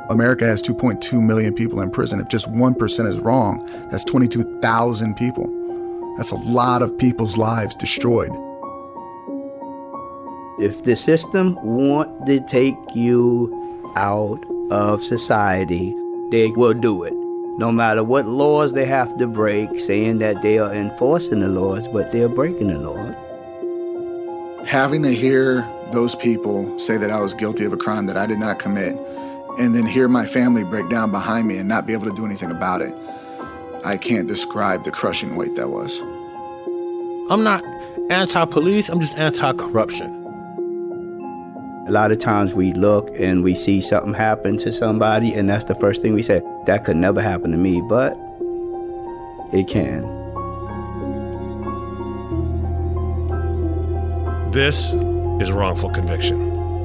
America has 2.2 million people in prison. If just 1% is wrong, that's 22,000 people. That's a lot of people's lives destroyed. If the system want to take you out of society, they will do it. No matter what laws they have to break, saying that they are enforcing the laws, but they're breaking the laws. Having to hear those people say that I was guilty of a crime that I did not commit, and then hear my family break down behind me and not be able to do anything about it, I can't describe the crushing weight that was. I'm not anti-police, I'm just anti-corruption. A lot of times we look and we see something happen to somebody, and that's the first thing we say, that could never happen to me, but it can. This is Wrongful Conviction.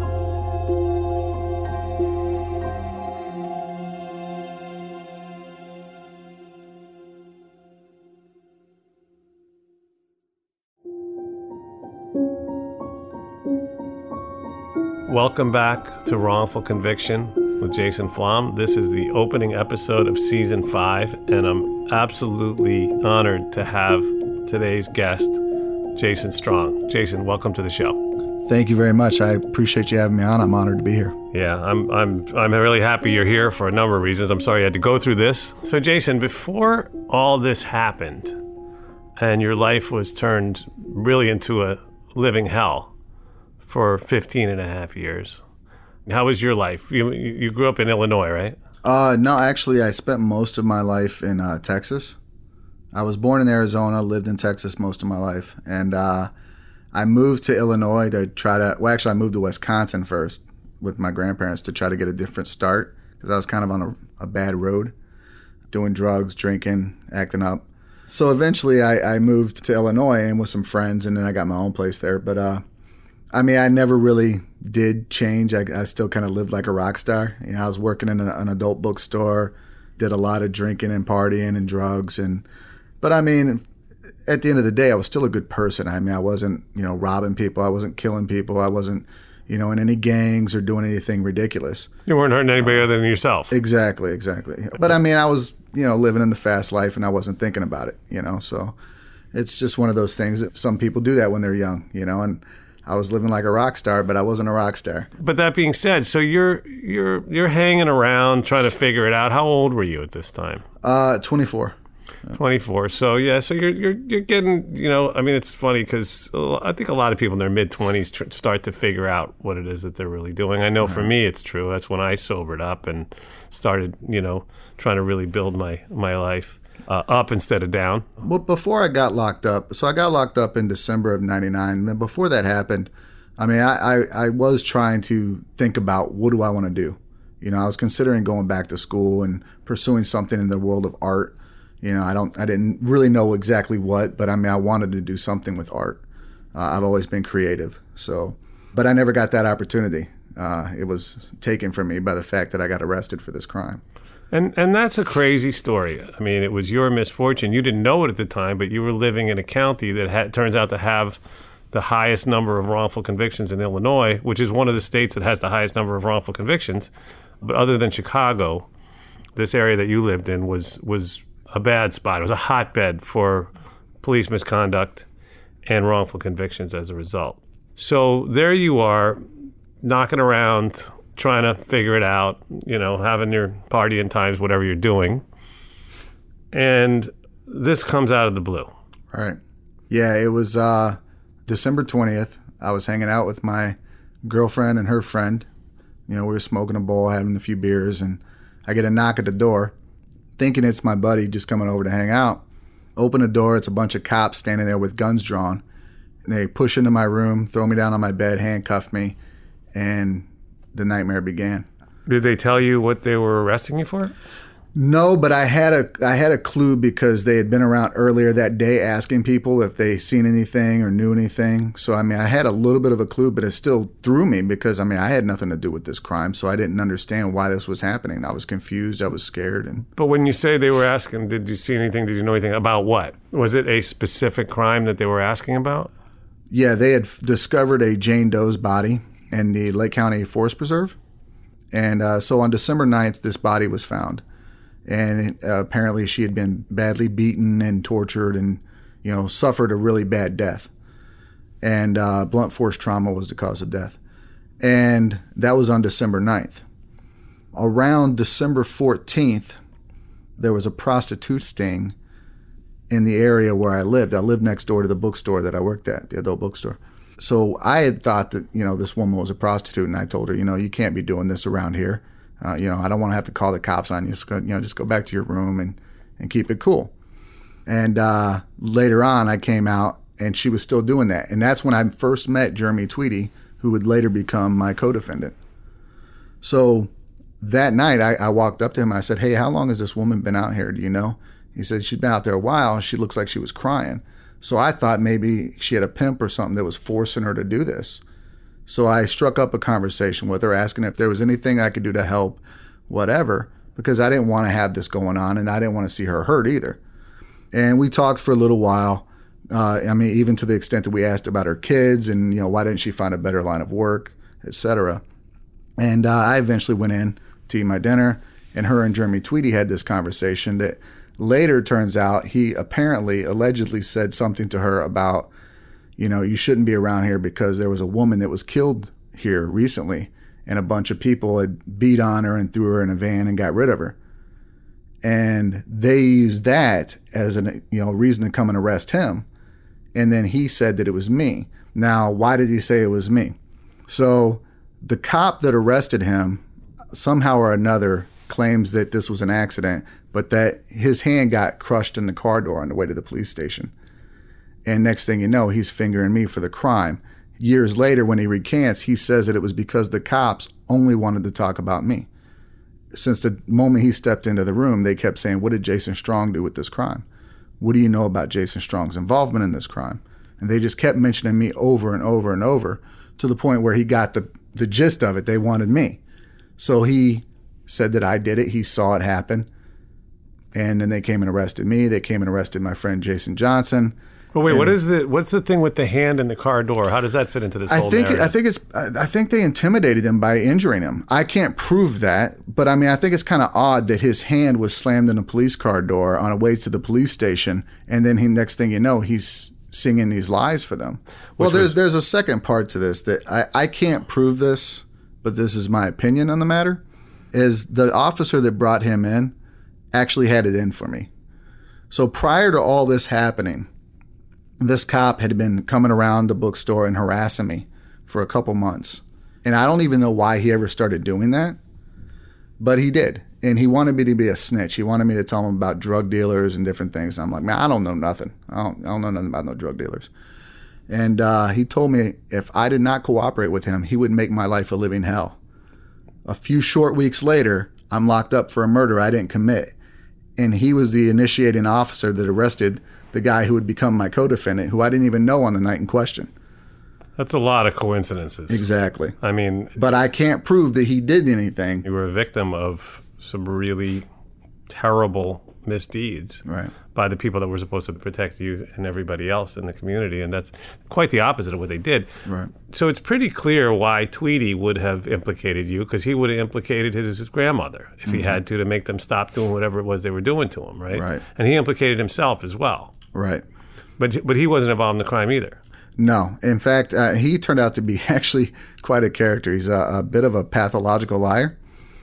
Welcome back to Wrongful Conviction with Jason Flom. This is the opening episode of Season 5, and I'm absolutely honored to have today's guest, Jason Strong. Jason, welcome to the show. Thank you very much. I appreciate you having me on. I'm honored to be here. Yeah, I'm really happy you're here for a number of reasons. I'm sorry you had to go through this. So, Jason, before all this happened and your life was turned really into a living hell for 15 and a half years, how was your life? You grew up in Illinois, right? No, actually, I spent most of my life in Texas. I was born in Arizona, lived in Texas most of my life, and I moved to Illinois to I moved to Wisconsin first with my grandparents to try to get a different start because I was kind of on a bad road, doing drugs, drinking, acting up. So eventually I moved to Illinois and with some friends, and then I got my own place there. But I never really did change. I still kind of lived like a rock star. I was working in an adult bookstore, did a lot of drinking and partying and drugs. But at the end of the day, I was still a good person. I wasn't, robbing people. I wasn't killing people. I wasn't, in any gangs or doing anything ridiculous. You weren't hurting anybody other than yourself. Exactly. But I was, living in the fast life and I wasn't thinking about it, So it's just one of those things that some people do that when they're young, and I was living like a rock star, but I wasn't a rock star. But that being said, so you're hanging around trying to figure it out. How old were you at this time? 24. 24. So yeah, so you're getting, it's funny because I think a lot of people in their mid-20s start to figure out what it is that they're really doing. I know for me it's true. That's when I sobered up and started, trying to really build my life up instead of down. Well, before I got locked up, so I got locked up in December of 99. And before that happened, I was trying to think about what do I want to do. I was considering going back to school and pursuing something in the world of art. I didn't really know exactly what, but I wanted to do something with art. I've always been creative, but I never got that opportunity. It was taken from me by the fact that I got arrested for this crime. And that's a crazy story. It was your misfortune. You didn't know it at the time, but you were living in a county that turns out to have the highest number of wrongful convictions in Illinois, which is one of the states that has the highest number of wrongful convictions. But other than Chicago, this area that you lived in was a bad spot. It was a hotbed for police misconduct and wrongful convictions as a result. So there you are, knocking around, trying to figure it out, having your partying times, whatever you're doing. And this comes out of the blue. Right. Yeah, it was December 20th. I was hanging out with my girlfriend and her friend. We were smoking a bowl, having a few beers, and I get a knock at the door, thinking it's my buddy just coming over to hang out. Open the door, it's a bunch of cops standing there with guns drawn. And they push into my room, throw me down on my bed, handcuff me, and the nightmare began. Did they tell you what they were arresting you for? No, but I had a clue because they had been around earlier that day asking people if they seen anything or knew anything. So, I had a little bit of a clue, but it still threw me because, I had nothing to do with this crime. So I didn't understand why this was happening. I was confused. I was scared. But when you say they were asking, did you see anything? Did you know anything about what? Was it a specific crime that they were asking about? Yeah, they had discovered a Jane Doe's body in the Lake County Forest Preserve. And so on December 9th, this body was found. And apparently she had been badly beaten and tortured and, suffered a really bad death. And blunt force trauma was the cause of death. And that was on December 9th. Around December 14th, there was a prostitute sting in the area where I lived. I lived next door to the bookstore that I worked at, the adult bookstore. So I had thought that, this woman was a prostitute, and I told her, you can't be doing this around here. I don't want to have to call the cops on you. Just go back to your room and keep it cool. And later on, I came out, and she was still doing that. And that's when I first met Jeremy Tweedy, who would later become my co-defendant. So that night, I walked up to him. I said, hey, how long has this woman been out here? Do you know? He said, she's been out there a while. She looks like she was crying. So I thought maybe she had a pimp or something that was forcing her to do this. So I struck up a conversation with her, asking if there was anything I could do to help, whatever, because I didn't want to have this going on, and I didn't want to see her hurt either. And we talked for a little while. Even to the extent that we asked about her kids and, why didn't she find a better line of work, etc. And I eventually went in to eat my dinner, and her and Jeremy Tweedy had this conversation that later turns out he allegedly said something to her about, you shouldn't be around here because there was a woman that was killed here recently, and a bunch of people had beat on her and threw her in a van and got rid of her. And they used that as a reason to come and arrest him. And then he said that it was me. Now, why did he say it was me? So the cop that arrested him, somehow or another, claims that this was an accident, but that his hand got crushed in the car door on the way to the police station. And next thing you know, he's fingering me for the crime. Years later, when he recants, he says that it was because the cops only wanted to talk about me. Since the moment he stepped into the room, they kept saying, what did Jason Strong do with this crime? What do you know about Jason Strong's involvement in this crime? And they just kept mentioning me over and over and over to the point where he got the gist of it. They wanted me. So he said that I did it. He saw it happen. And then they came and arrested me. They came and arrested my friend Jason Johnson. But wait, what's the thing with the hand in the car door? How does that fit into this whole narrative? I think they intimidated him by injuring him. I can't prove that, but I think it's kind of odd that his hand was slammed in a police car door on a way to the police station, and then next thing you know, he's singing these lies for them. Well, there's a second part to this that I can't prove this, but this is my opinion on the matter, is the officer that brought him in actually had it in for me. So prior to all this happening, this cop had been coming around the bookstore and harassing me for a couple months. And I don't even know why he ever started doing that, but he did. And he wanted me to be a snitch. He wanted me to tell him about drug dealers and different things. And I'm like, man, I don't know nothing. I don't know nothing about no drug dealers. And he told me if I did not cooperate with him, he would make my life a living hell. A few short weeks later, I'm locked up for a murder I didn't commit. And he was the initiating officer that arrested the guy who would become my co-defendant, who I didn't even know on the night in question. That's a lot of coincidences. Exactly. But I can't prove that he did anything. You were a victim of some really terrible misdeeds by the people that were supposed to protect you and everybody else in the community, and that's quite the opposite of what they did. Right. So it's pretty clear why Tweedy would have implicated you, because he would have implicated his grandmother if he had to make them stop doing whatever it was they were doing to him, right? Right. And he implicated himself as well. Right. But he wasn't involved in the crime either. No. In fact, he turned out to be actually quite a character. He's a bit of a pathological liar.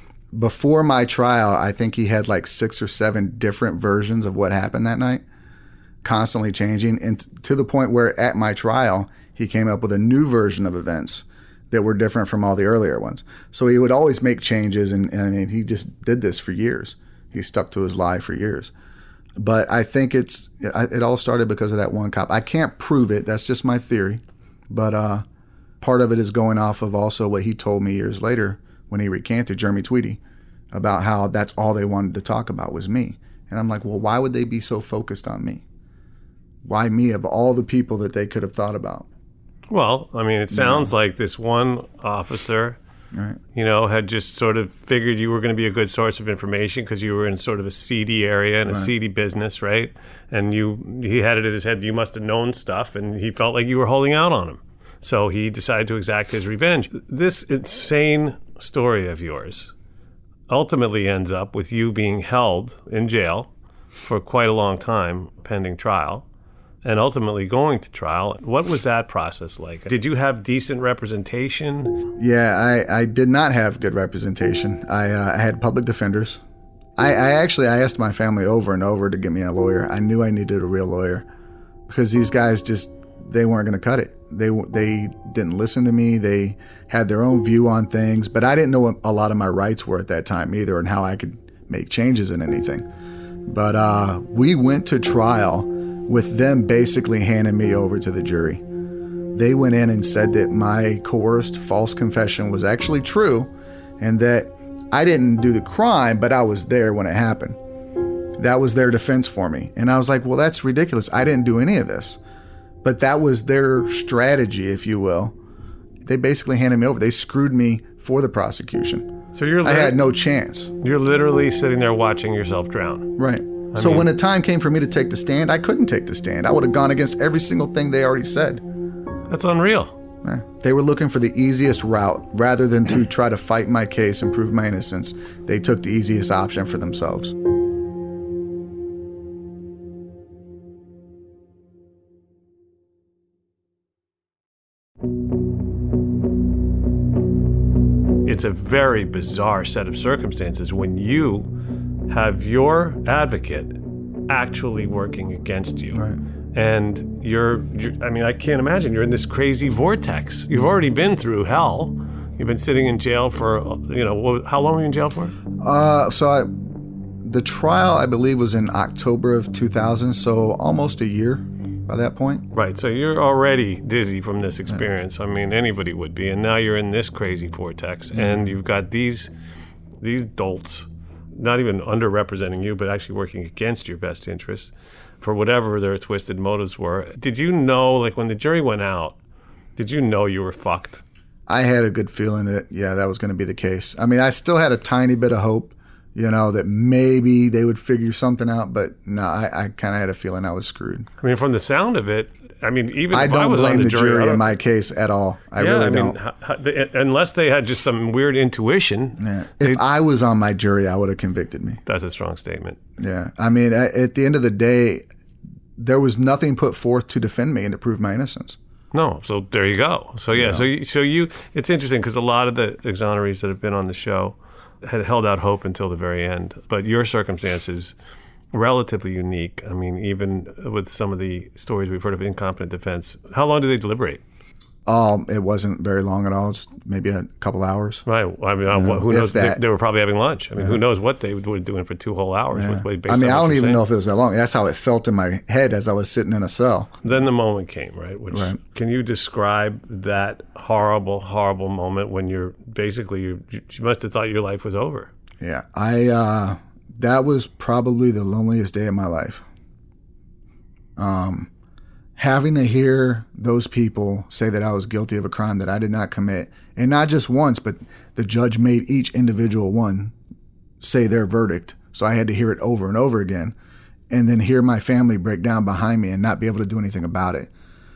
Before my trial, I think he had like 6 or 7 different versions of what happened that night, constantly changing, and to the point where at my trial, he came up with a new version of events that were different from all the earlier ones. So he would always make changes, and he just did this for years. He stuck to his lie for years. But I think it all started because of that one cop. I can't prove it. That's just my theory. But part of it is going off of also what he told me years later when he recanted, Jeremy Tweedy, about how that's all they wanted to talk about was me. And I'm like, well, why would they be so focused on me? Why me of all the people that they could have thought about? Well, it sounds like this one officer, had just sort of figured you were going to be a good source of information because you were in sort of a seedy area and a seedy business, right? And he had it in his head, you must have known stuff, and he felt like you were holding out on him. So he decided to exact his revenge. This insane story of yours ultimately ends up with you being held in jail for quite a long time pending trial and ultimately going to trial. What was that process like? Did you have decent representation? Yeah, I did not have good representation. I had public defenders. I asked my family over and over to get me a lawyer. I knew I needed a real lawyer because these guys they weren't going to cut it. They didn't listen to me. They had their own view on things, but I didn't know what a lot of my rights were at that time either and how I could make changes in anything. But we went to trial with them basically handing me over to the jury. They went in and said that my coerced false confession was actually true and that I didn't do the crime, but I was there when it happened. That was their defense for me. And I was like, well, that's ridiculous. I didn't do any of this. But that was their strategy, if you will. They basically handed me over. They screwed me for the prosecution. So I had no chance. You're literally sitting there watching yourself drown. Right. So when the time came for me to take the stand, I couldn't take the stand. I would have gone against every single thing they already said. That's unreal. They were looking for the easiest route. Rather than to try to fight my case and prove my innocence, they took the easiest option for themselves. It's a very bizarre set of circumstances when you have your advocate actually working against you. Right. And I can't imagine. You're in this crazy vortex. You've already been through hell. You've been sitting in jail for, how long were you in jail for? The trial, I believe, was in October of 2000, so almost a year by that point. Right, so you're already dizzy from this experience. I mean, anybody would be. And now you're in this crazy vortex, and you've got these dolts, not even underrepresenting you, but actually working against your best interests for whatever their twisted motives were. Did you know, like when the jury went out, did you know you were fucked? I had a good feeling that, that was going to be the case. I mean, I still had a tiny bit of hope, that maybe they would figure something out, but no, I kind of had a feeling I was screwed. I mean, from the sound of it, even I if don't I was blame on the jury in my case at all. I really don't. Unless they had just some weird intuition. Yeah. If I was on my jury, I would have convicted me. That's a strong statement. Yeah. I mean, at the end of the day, there was nothing put forth to defend me and to prove my innocence. No, so there you go. So so you it's interesting because a lot of the exonerees that have been on the show had held out hope until the very end, but your circumstances relatively unique. I mean, even with some of the stories we've heard of incompetent defense, how long do they deliberate? It wasn't very long at all, just maybe a couple hours. Right. I mean, who knows? They were probably having lunch. I mean, who knows what they were doing for 2 whole hours. I don't even know if it was that long. That's how it felt in my head as I was sitting in a cell. Then the moment came, right? Can you describe that horrible, horrible moment when you must have thought your life was over? Yeah. That was probably the loneliest day of my life. Having to hear those people say that I was guilty of a crime that I did not commit, and not just once, but the judge made each individual one say their verdict. So I had to hear it over and over again, and then hear my family break down behind me and not be able to do anything about it.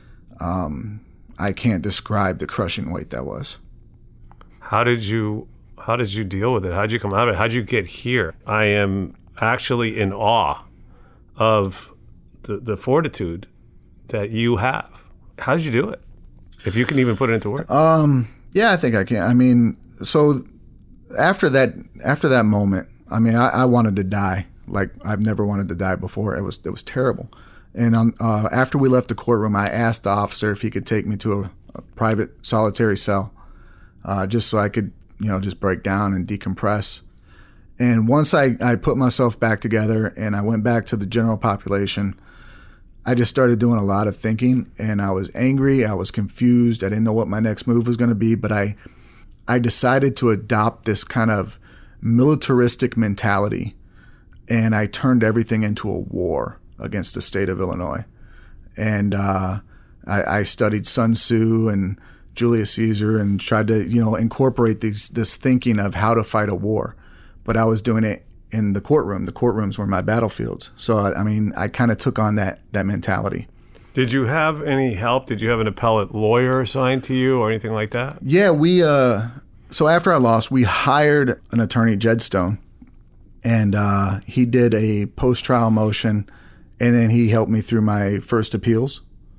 I can't describe the crushing weight that was. How did you deal with it? How did you come out of it? How did you get here? I am actually in awe of the fortitude that you have. How did you do it? If you can even put it into words. Yeah, I think I can. I mean, so after that moment, I mean, I wanted to die like I've never wanted to die before. It was terrible. And after we left the courtroom, I asked the officer if he could take me to a private solitary cell, just so I could, just break down and decompress. And once I put myself back together and I went back to the general population, I just started doing a lot of thinking, and I was angry. I was confused. I didn't know what my next move was going to be, but I decided to adopt this kind of militaristic mentality, and I turned everything into a war against the state of Illinois. And I studied Sun Tzu and Julius Caesar and tried to, incorporate this thinking of how to fight a war. But I was doing it in the courtroom. The courtrooms were my battlefields. So, I kind of took on that mentality. Did you have any help? Did you have an appellate lawyer assigned to you or anything like that? Yeah, So after I lost, we hired an attorney, Jed Stone, and he did a post-trial motion, and then he helped me through my first appeals.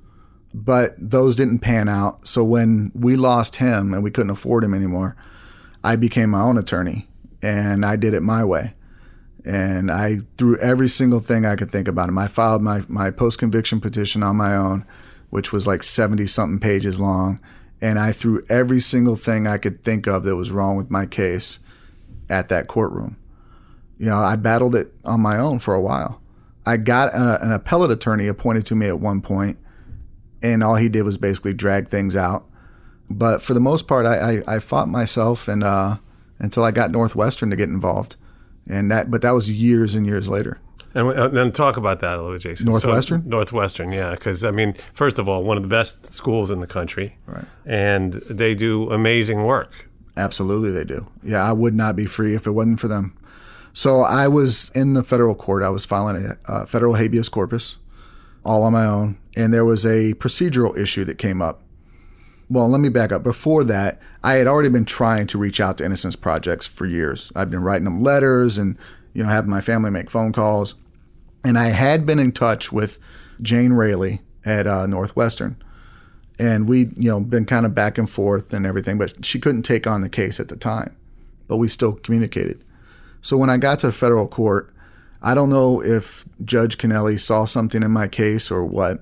But those didn't pan out. So when we lost him and we couldn't afford him anymore, I became my own attorney, and I did it my way. And I threw every single thing I could think about him. I filed my post-conviction petition on my own, which was like 70-something pages long. And I threw every single thing I could think of that was wrong with my case at that courtroom. You know, I battled it on my own for a while. I got an appellate attorney appointed to me at one point, and all he did was basically drag things out. But for the most part, I fought myself and until I got Northwestern to get involved. But that was years and years later. And then talk about that a little bit, Jason. Northwestern? So, Northwestern, yeah. Because, I mean, first of all, one of the best schools in the country. Right. And they do amazing work. Absolutely they do. Yeah, I would not be free if it wasn't for them. So I was in the federal court. I was filing a federal habeas corpus all on my own. And there was a procedural issue that came up. Well, let me back up. Before that, I had already been trying to reach out to Innocence Projects for years. I've been writing them letters and, having my family make phone calls. And I had been in touch with Jane Raley at Northwestern. And we'd, been kind of back and forth and everything, but she couldn't take on the case at the time. But we still communicated. So when I got to federal court, I don't know if Judge Kennelly saw something in my case or what,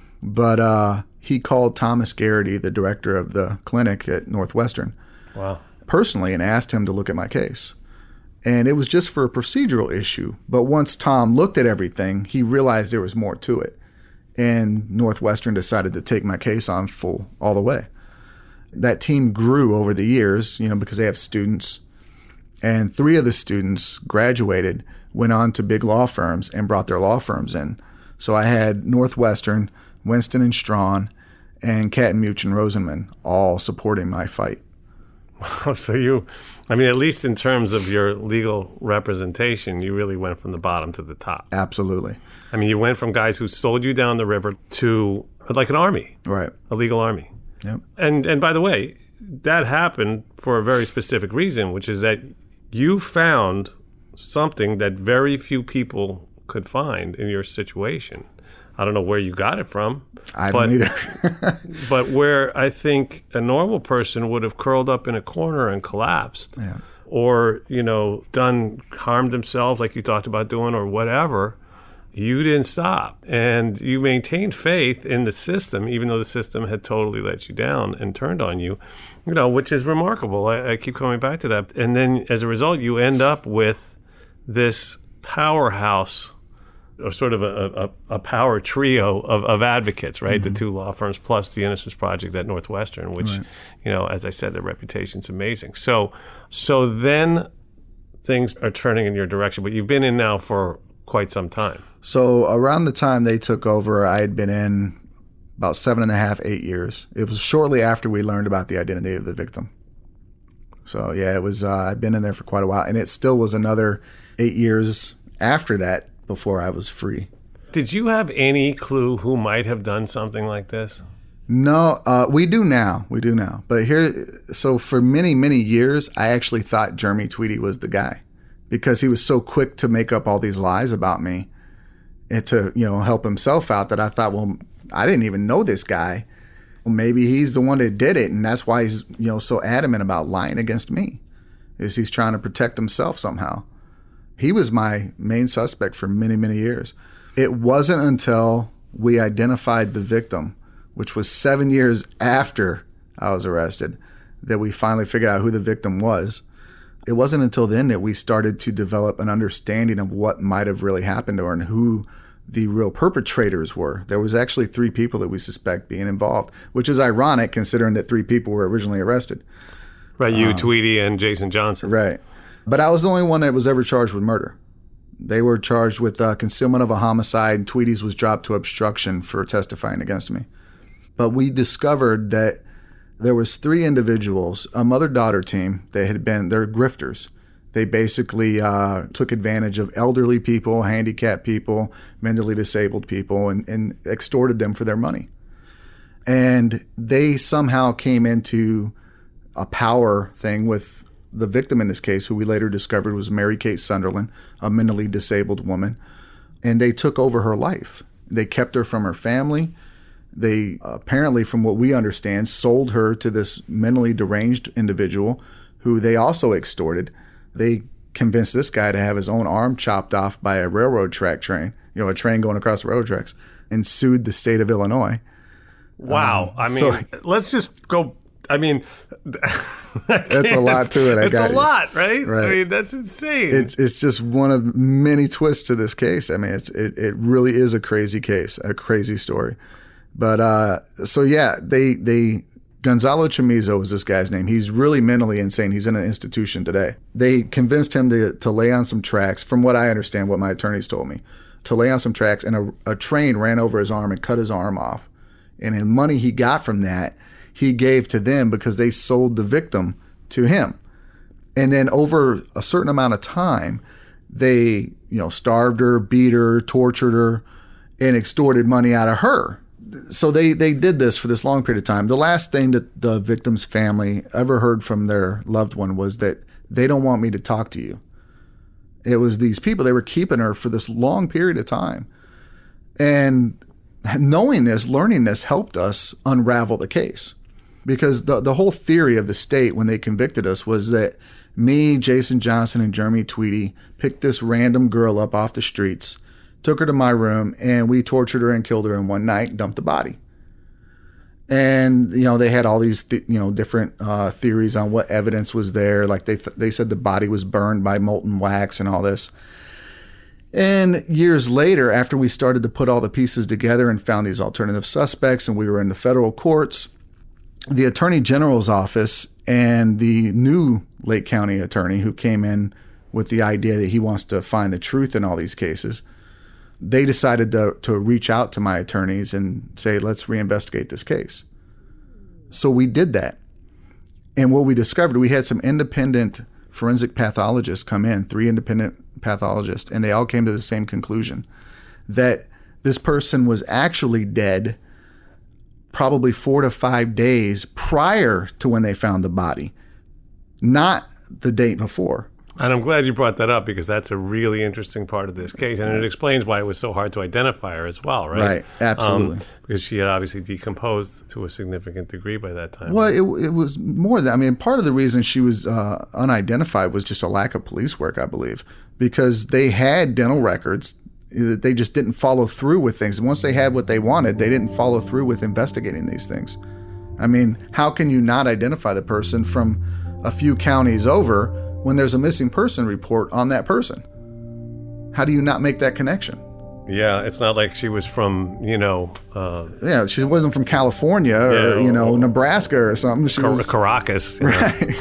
but he called Thomas Garrity, the director of the clinic at Northwestern, personally, and asked him to look at my case. And it was just for a procedural issue. But once Tom looked at everything, he realized there was more to it. And Northwestern decided to take my case on full all the way. That team grew over the years, because they have students. And 3 of the students graduated, went on to big law firms, and brought their law firms in. So I had Northwestern, Winston and Strawn, and Kattenmuch and Rosenman all supporting my fight. Wow, so at least in terms of your legal representation, you really went from the bottom to the top. Absolutely. I mean, you went from guys who sold you down the river to like an army. Right. A legal army. Yep. And by the way, that happened for a very specific reason, which is that you found something that very few people could find in your situation. I don't know where you got it from. I don't either. But where I think a normal person would have curled up in a corner and collapsed, or, harmed themselves like you talked about doing or whatever, you didn't stop. And you maintained faith in the system, even though the system had totally let you down and turned on you, which is remarkable. I keep coming back to that. And then as a result, you end up with this powerhouse, or sort of a power trio of advocates, right? Mm-hmm. The 2 law firms plus the Innocence Project at Northwestern, which, as I said, their reputation's amazing. So then things are turning in your direction, but you've been in now for quite some time. So around the time they took over, I had been in about 7.5, 8 years. It was shortly after we learned about the identity of the victim. So yeah, it was. I'd been in there for quite a while, and it still was another 8 years after that before I was free. Did you have any clue who might have done something like this? No, we do now. But so for many, many years, I actually thought Jeremy Tweedy was the guy because he was so quick to make up all these lies about me and to, help himself out that I thought, well, I didn't even know this guy. Well, maybe he's the one that did it. And that's why he's, so adamant about lying against me, is he's trying to protect himself somehow. He was my main suspect for many, many years. It wasn't until we identified the victim, which was 7 years after I was arrested, that we finally figured out who the victim was. It wasn't until then that we started to develop an understanding of what might have really happened to her and who the real perpetrators were. There was actually 3 people that we suspect being involved, which is ironic considering that 3 people were originally arrested. Right, you, Tweedy, and Jason Johnson. Right. But I was the only one that was ever charged with murder. They were charged with concealment of a homicide, and Tweedy's was dropped to obstruction for testifying against me. But we discovered that there was 3 individuals, a mother-daughter team, they're grifters. They basically took advantage of elderly people, handicapped people, mentally disabled people, and extorted them for their money. And they somehow came into a power thing with the victim in this case, who we later discovered was Mary Kate Sunderland, a mentally disabled woman. And they took over her life. They kept her from her family. They apparently, from what we understand, sold her to this mentally deranged individual who they also extorted. They convinced this guy to have his own arm chopped off by a railroad track train, a train going across the railroad tracks, and sued the state of Illinois. Wow. Let's just go. That's a lot to it. It's a lot, right? Right. That's insane. It's just one of many twists to this case. It really is a crazy case, a crazy story. But Gonzalo Chamizo was this guy's name. He's really mentally insane. He's in an institution today. They convinced him to lay on some tracks, from what I understand, what my attorneys told me, to lay on some tracks, and a train ran over his arm and cut his arm off. And the money he got from that, he gave to them because they sold the victim to him. And then over a certain amount of time, they, starved her, beat her, tortured her, and extorted money out of her. So they did this for this long period of time. The last thing that the victim's family ever heard from their loved one was that they don't want me to talk to you. It was these people, they were keeping her for this long period of time. And knowing this, learning this, helped us unravel the case. Because the whole theory of the state when they convicted us was that me, Jason Johnson, and Jeremy Tweedy picked this random girl up off the streets, took her to my room, and we tortured her and killed her in one night and dumped the body. And, they had all these, different theories on what evidence was there. Like they said the body was burned by molten wax and all this. And years later, after we started to put all the pieces together and found these alternative suspects, and we were in the federal courts, the Attorney General's office and the new Lake County attorney who came in with the idea that he wants to find the truth in all these cases, they decided to reach out to my attorneys and say, let's reinvestigate this case. So we did that. And what we discovered, we had some independent forensic pathologists come in, 3 independent pathologists, and they all came to the same conclusion, that this person was actually dead probably 4 to 5 days prior to when they found the body, not the date before. And I'm glad you brought that up, because that's a really interesting part of this case. And it explains why it was so hard to identify her as well, right? Right, absolutely. Because she had obviously decomposed to a significant degree by that time. Well, it was more than, part of the reason she was unidentified was just a lack of police work, I believe, because they had dental records. They just didn't follow through with things. Once they had what they wanted, they didn't follow through with investigating these things. How can you not identify the person from a few counties over when there's a missing person report on that person? How do you not make that connection? Yeah, it's not like she was from, yeah, she wasn't from California or, Nebraska or something. She was Caracas. Right.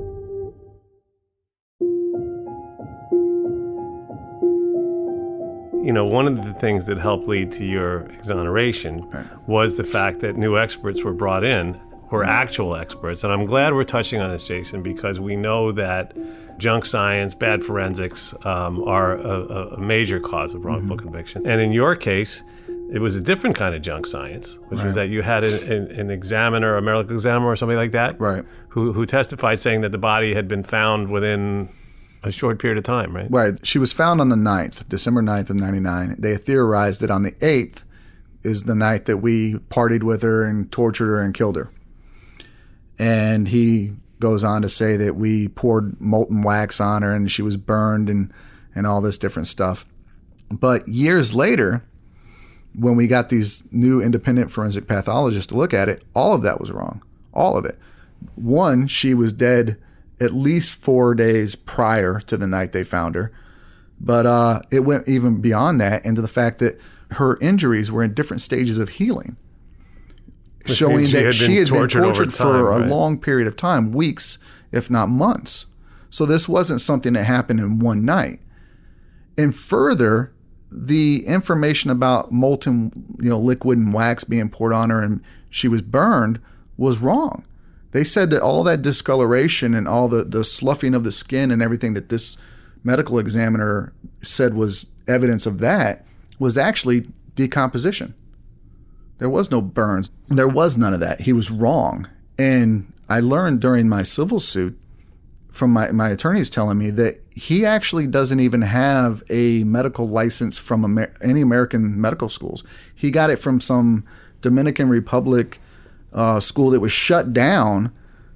One of the things that helped lead to your exoneration was the fact that new experts were brought in, were actual experts. And I'm glad we're touching on this, Jason, because we know that junk science, bad forensics are a major cause of wrongful conviction. And in your case, it was a different kind of junk science, which was that you had an examiner, a medical examiner or something like that, who testified saying that the body had been found within a short period of time, right? Right. She was found on the 9th, December 9th of 99. They theorized that on the 8th is the night that we partied with her and tortured her and killed her. And he goes on to say that we poured molten wax on her and she was burned and all this different stuff. But years later, when we got these new independent forensic pathologists to look at it, all of that was wrong. All of it. One, she was dead at least 4 days prior to the night they found her. But it went even beyond that into the fact that her injuries were in different stages of healing, showing that she had been tortured for a long period of time, weeks, if not months. So this wasn't something that happened in one night. And further, the information about molten, liquid and wax being poured on her and she was burned was wrong. They said that all that discoloration and all the sloughing of the skin and everything that this medical examiner said was evidence of that was actually decomposition. There was no burns. There was none of that. He was wrong. And I learned during my civil suit from my attorneys telling me that he actually doesn't even have a medical license from any American medical schools. He got it from some Dominican Republic school that was shut down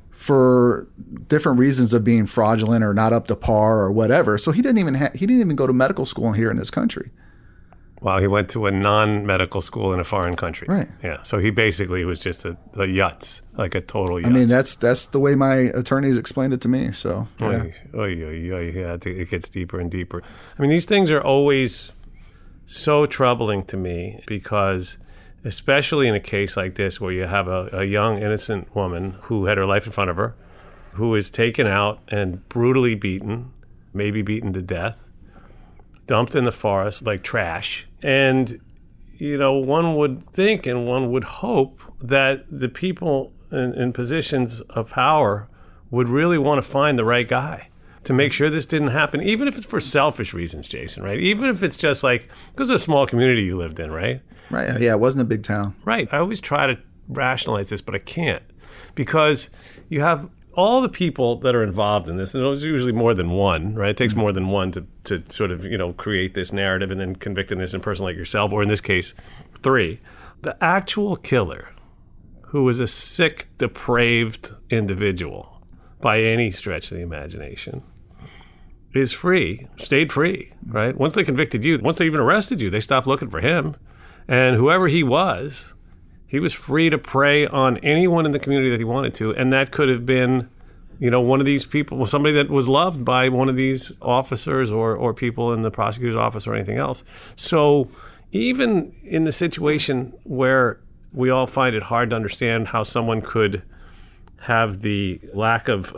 for different reasons of being fraudulent or not up to par or whatever. So he didn't even go to medical school here in this country. Wow, he went to a non-medical school in a foreign country. Right. Yeah. So he basically was just a yutz, like a total yutz. I mean, that's the way my attorneys explained it to me. So yeah. Yeah, it gets deeper and deeper. I mean, these things are always so troubling to me because, especially in a case like this where you have a young, innocent woman who had her life in front of her, who is taken out and brutally beaten, maybe beaten to death, dumped in the forest like trash. And, one would think and one would hope that the people in positions of power would really want to find the right guy to make sure this didn't happen, even if it's for selfish reasons, Jason, right? Even if it's just like, because it's a small community you lived in, right? Right. Yeah, it wasn't a big town. Right. I always try to rationalize this, but I can't, because you have all the people that are involved in this, and there's usually more than one, right? It takes more than one to sort of, create this narrative and then convict an innocent person like yourself, or in this case, 3. The actual killer, who is a sick, depraved individual by any stretch of the imagination, is free, stayed free, right? Once they convicted you, once they even arrested you, they stopped looking for him. And whoever he was free to prey on anyone in the community that he wanted to. And that could have been, one of these people, somebody that was loved by one of these officers or people in the prosecutor's office or anything else. So even in the situation where we all find it hard to understand how someone could have the lack of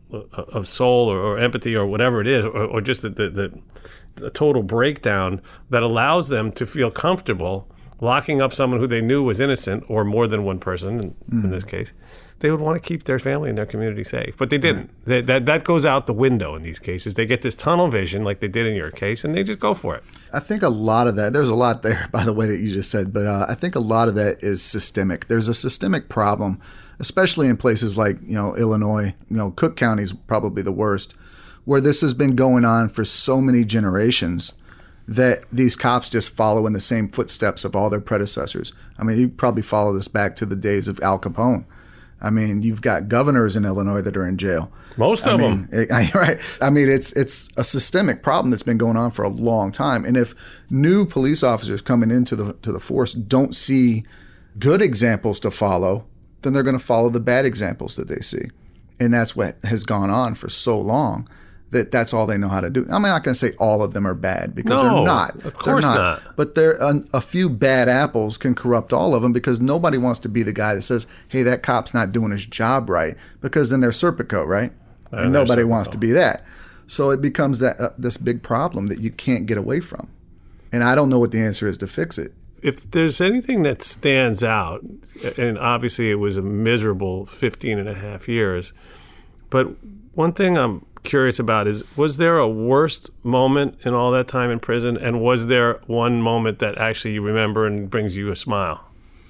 soul or empathy or whatever it is, or just the total breakdown that allows them to feel comfortable locking up someone who they knew was innocent, or more than one person in this case, they would want to keep their family and their community safe. But they didn't. That goes out the window in these cases. They get this tunnel vision like they did in your case, and they just go for it. I think a lot of that, there's a lot there, by the way, that you just said, but I think a lot of that is systemic. There's a systemic problem, especially in places like, Illinois, Cook County is probably the worst, where this has been going on for so many generations that these cops just follow in the same footsteps of all their predecessors. I mean, you probably follow this back to the days of Al Capone. I mean, you've got governors in Illinois that are in jail. Most of them. Right. I mean, it's a systemic problem that's been going on for a long time. And if new police officers coming into the force don't see good examples to follow, then they're going to follow the bad examples that they see. And that's what has gone on for so long, that's all they know how to do. I'm not going to say all of them are bad, because they're not. Of course not. But a few bad apples can corrupt all of them, because nobody wants to be the guy that says, hey, that cop's not doing his job right, because then they're Serpico, right? And nobody wants to be that. So it becomes this big problem that you can't get away from. And I don't know what the answer is to fix it. If there's anything that stands out, and obviously it was a miserable 15 and a half years, but one thing I'm curious about is, was there a worst moment in all that time in prison, and was there one moment that actually you remember and brings you a smile?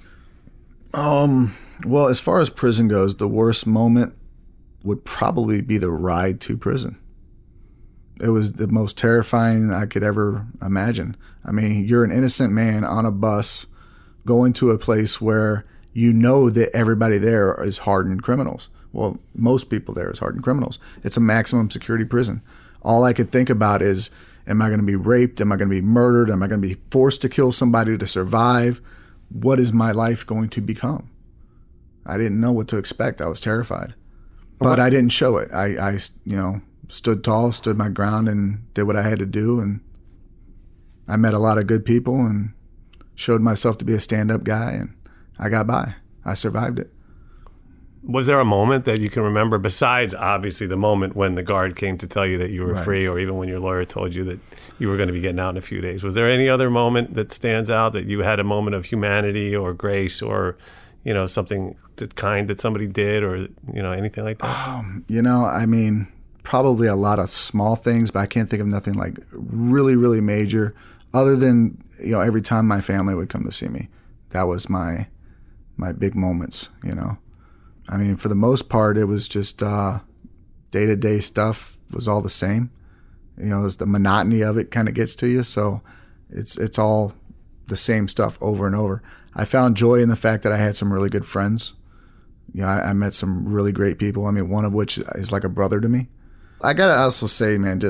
Well, as far as prison goes, the worst moment would probably be the ride to prison. It was the most terrifying I could ever imagine. I mean, you're an innocent man on a bus going to a place where you know that everybody there is hardened criminals. Well, most people there is hardened criminals. It's a maximum security prison. All I could think about is, am I going to be raped? Am I going to be murdered? Am I going to be forced to kill somebody to survive? What is my life going to become? I didn't know what to expect. I was terrified. But I didn't show it. I stood tall, stood my ground, and did what I had to do. And I met a lot of good people and showed myself to be a stand-up guy, and I got by. I survived it. Was there a moment that you can remember, besides obviously the moment when the guard came to tell you that you were free, or even when your lawyer told you that you were going to be getting out in a few days? Was there any other moment that stands out, that you had a moment of humanity or grace, or something kind that somebody did, or anything like that? I mean, probably a lot of small things, but I can't think of nothing like really, really major, other than every time my family would come to see me. That was my big moments. I mean, for the most part, it was just day-to-day stuff was all the same. You know, it's the monotony of it kind of gets to you. So it's all the same stuff over and over. I found joy in the fact that I had some really good friends. You know, I met some really great people. I mean, one of which is like a brother to me. I got to also say, man,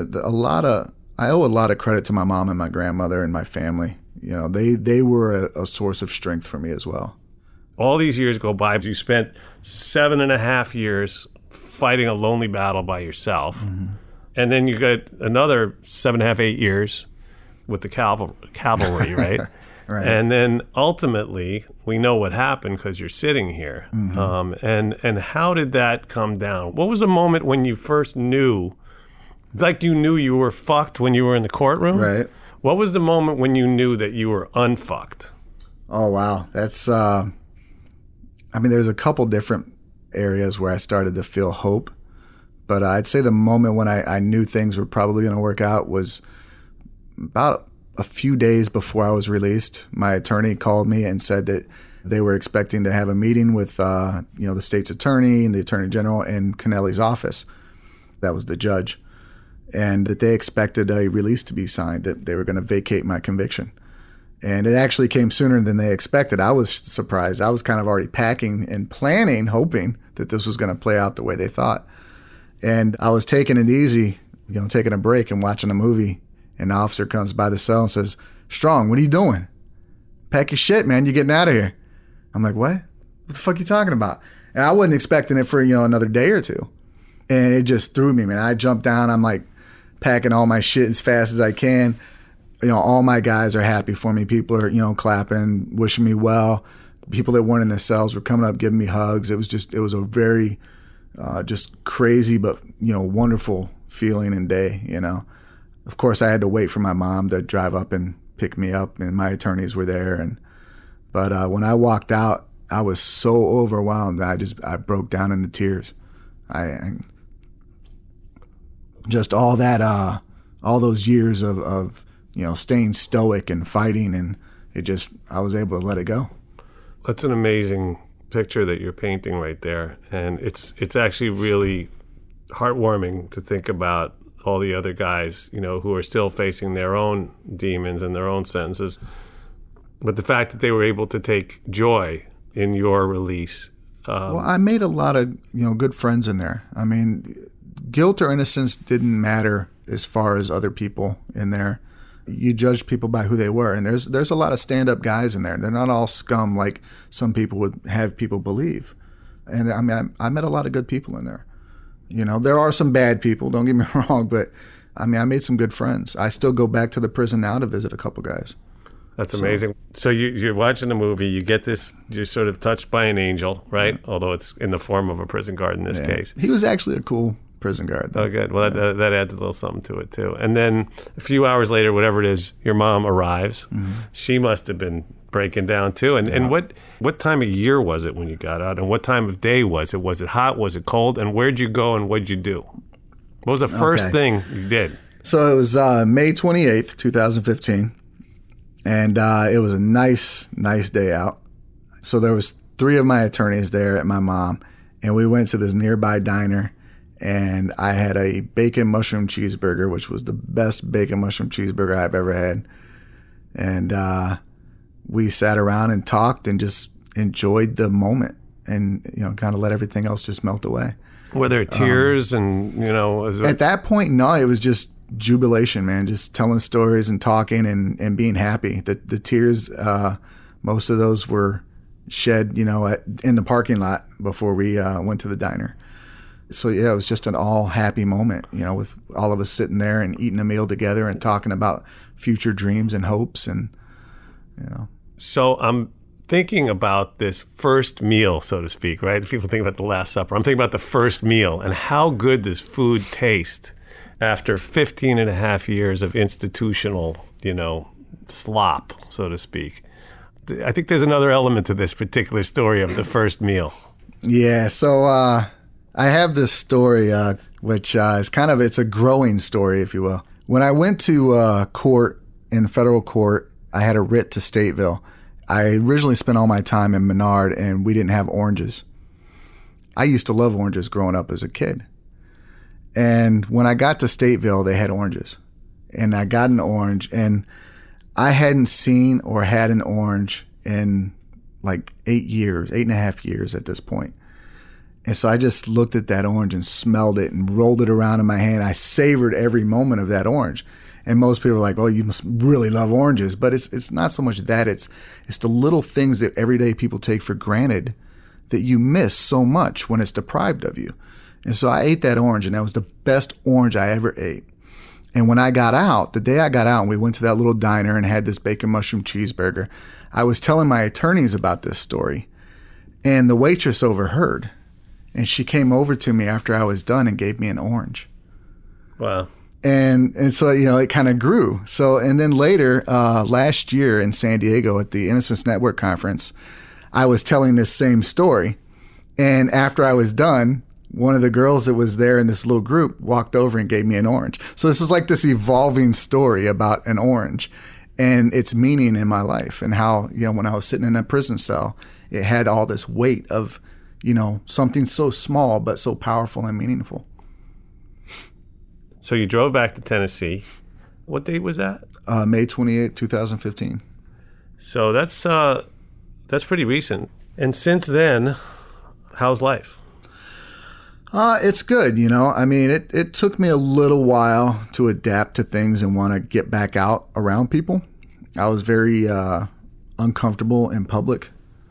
I owe a lot of credit to my mom and my grandmother and my family. You know, they were a source of strength for me as well. All these years go by. You spent 7.5 years fighting a lonely battle by yourself. Mm-hmm. And then you got another 7.5, 8 years with the cavalry, right? Right. And then ultimately, we know what happened because you're sitting here. Mm-hmm. And how did that come down? What was the moment when you first knew, like you knew you were fucked when you were in the courtroom? Right. What was the moment when you knew that you were unfucked? Oh, wow. That's, I mean, there's a couple different areas where I started to feel hope. But I'd say the moment when I knew things were probably going to work out was about a few days before I was released. My attorney called me and said that they were expecting to have a meeting with the state's attorney and the attorney general in Kennelly's office. That was the judge. And that they expected a release to be signed, that they were going to vacate my conviction. And it actually came sooner than they expected. I was surprised. I was kind of already packing and planning, hoping that this was going to play out the way they thought. And I was taking it easy, taking a break and watching a movie. And the officer comes by the cell and says, "Strong, what are you doing? Pack your shit, man. You're getting out of here." I'm like, "What? What the fuck are you talking about?" And I wasn't expecting it for, another day or two. And it just threw me, man. I jumped down. I'm like packing all my shit as fast as I can. All my guys are happy for me. People are, clapping, wishing me well. People that weren't in the cells were coming up, giving me hugs. It was a very just crazy but, wonderful feeling and day, Of course, I had to wait for my mom to drive up and pick me up, and my attorneys were there. But when I walked out, I was so overwhelmed. I broke down into tears. I just all that, all those years of staying stoic and fighting, and I was able to let it go. That's an amazing picture that you're painting right there, and it's actually really heartwarming to think about all the other guys, who are still facing their own demons and their own sentences. But the fact that they were able to take joy in your release. Well, I made a lot of, good friends in there. I mean, guilt or innocence didn't matter as far as other people in there. You judged people by who they were. And there's a lot of stand-up guys in there. They're not all scum like some people would have people believe. And I mean, I met a lot of good people in there. There are some bad people, don't get me wrong, but I mean, I made some good friends. I still go back to the prison now to visit a couple guys. That's amazing. So you're watching the movie, you get this, you're sort of touched by an angel, right? Yeah. Although it's in the form of a prison guard in this case. He was actually a cool prison guard, though. Oh, good. Well, that adds a little something to it, too. And then a few hours later, whatever it is, your mom arrives. Mm-hmm. She must have been breaking down, too. And what time of year was it when you got out? And what time of day was it? Was it hot? Was it cold? And where'd you go and what'd you do? What was the first thing you did? So it was May 28th, 2015. And it was a nice day out. So there was 3 of my attorneys there at my mom. And we went to this nearby diner. And I had a bacon mushroom cheeseburger, which was the best bacon mushroom cheeseburger I've ever had. And we sat around and talked and just enjoyed the moment and, kind of let everything else just melt away. Were there tears and, At that point, no, it was just jubilation, man, just telling stories and talking and being happy. The tears, most of those were shed, in the parking lot before we went to the diner. So, yeah, it was just an all happy moment, with all of us sitting there and eating a meal together and talking about future dreams and hopes and, So I'm thinking about this first meal, so to speak, right? People think about the Last Supper. I'm thinking about the first meal and how good does food taste after 15 and a half years of institutional, slop, so to speak. I think there's another element to this particular story of the first meal. Yeah, so I have this story, which is it's a growing story, if you will. When I went to court, in federal court, I had a writ to Stateville. I originally spent all my time in Menard, and we didn't have oranges. I used to love oranges growing up as a kid. And when I got to Stateville, they had oranges. And I got an orange, and I hadn't seen or had an orange in like 8.5 years at this point. And so I just looked at that orange and smelled it and rolled it around in my hand. I savored every moment of that orange. And most people are like, oh, you must really love oranges. But it's not so much that. It's the little things that everyday people take for granted that you miss so much when it's deprived of you. And so I ate that orange, and that was the best orange I ever ate. And when I got out, the day I got out and we went to that little diner and had this bacon mushroom cheeseburger, I was telling my attorneys about this story. And the waitress overheard. And she came over to me after I was done and gave me an orange. Wow. And so, it kind of grew. So, and then later, last year in San Diego at the Innocence Network conference, I was telling this same story. And after I was done, one of the girls that was there in this little group walked over and gave me an orange. So this is like this evolving story about an orange and its meaning in my life, and how, when I was sitting in a prison cell, it had all this weight of, something so small but so powerful and meaningful. So you drove back to Tennessee. What date was that? May 28, 2015. So that's pretty recent. And since then, how's life? It's good, it took me a little while to adapt to things and want to get back out around people. I was very uncomfortable in public.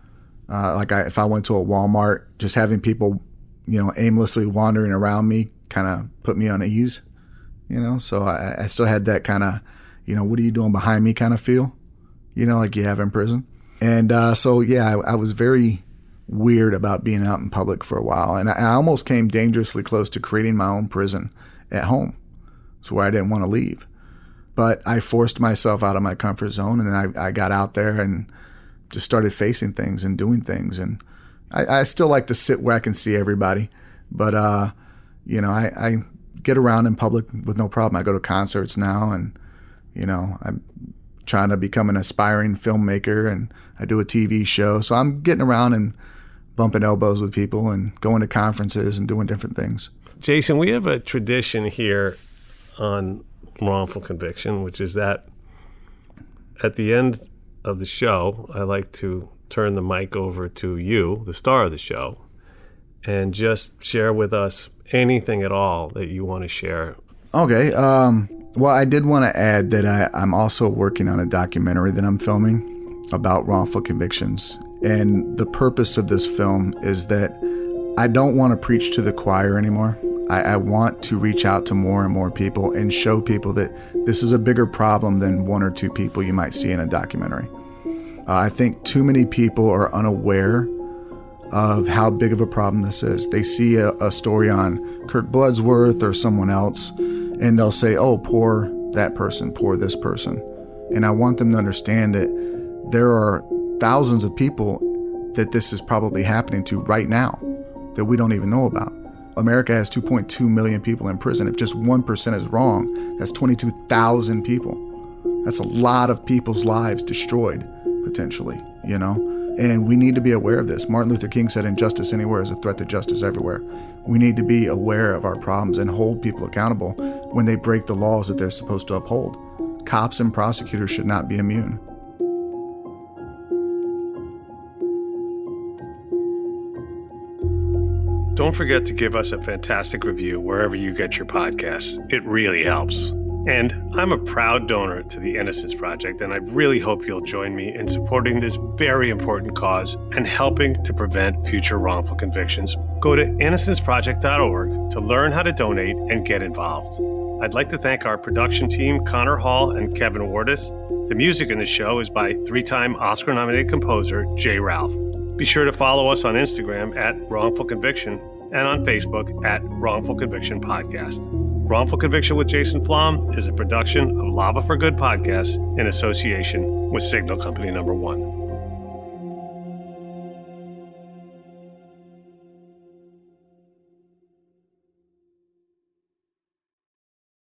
If I went to a Walmart, just having people, aimlessly wandering around me kind of put me on ease, So I still had that kind of, what are you doing behind me kind of feel, like you have in prison. And I was very weird about being out in public for a while. And I almost came dangerously close to creating my own prison at home. It's where I didn't want to leave. But I forced myself out of my comfort zone, and then I got out there and just started facing things and doing things. And I still like to sit where I can see everybody. But, I get around in public with no problem. I go to concerts now, and, I'm trying to become an aspiring filmmaker, and I do a TV show. So I'm getting around and bumping elbows with people and going to conferences and doing different things. Jason, we have a tradition here on Wrongful Conviction, which is that at the end of the show, I like to turn the mic over to you, the star of the show, and just share with us anything at all that you want to share. Okay. Well, I did want to add that I'm also working on a documentary that I'm filming about wrongful convictions. And the purpose of this film is that I don't want to preach to the choir anymore. I want to reach out to more and more people and show people that this is a bigger problem than one or two people you might see in a documentary. I think too many people are unaware of how big of a problem this is. They see a story on Kirk Bloodsworth or someone else, and they'll say, oh, poor that person, poor this person. And I want them to understand that there are thousands of people that this is probably happening to right now that we don't even know about. America has 2.2 million people in prison. If just 1% is wrong, that's 22,000 people. That's a lot of people's lives destroyed, potentially, And we need to be aware of this. Martin Luther King said, injustice anywhere is a threat to justice everywhere. We need to be aware of our problems and hold people accountable when they break the laws that they're supposed to uphold. Cops and prosecutors should not be immune. Don't forget to give us a fantastic review wherever you get your podcasts. It really helps. And I'm a proud donor to the Innocence Project, and I really hope you'll join me in supporting this very important cause and helping to prevent future wrongful convictions. Go to innocenceproject.org to learn how to donate and get involved. I'd like to thank our production team, Connor Hall and Kevin Wardis. The music in the show is by three-time Oscar-nominated composer Jay Ralph. Be sure to follow us on Instagram at Wrongful Conviction and on Facebook at Wrongful Conviction Podcast. Wrongful Conviction with Jason Flom is a production of Lava for Good podcast in association with Signal Company No. 1.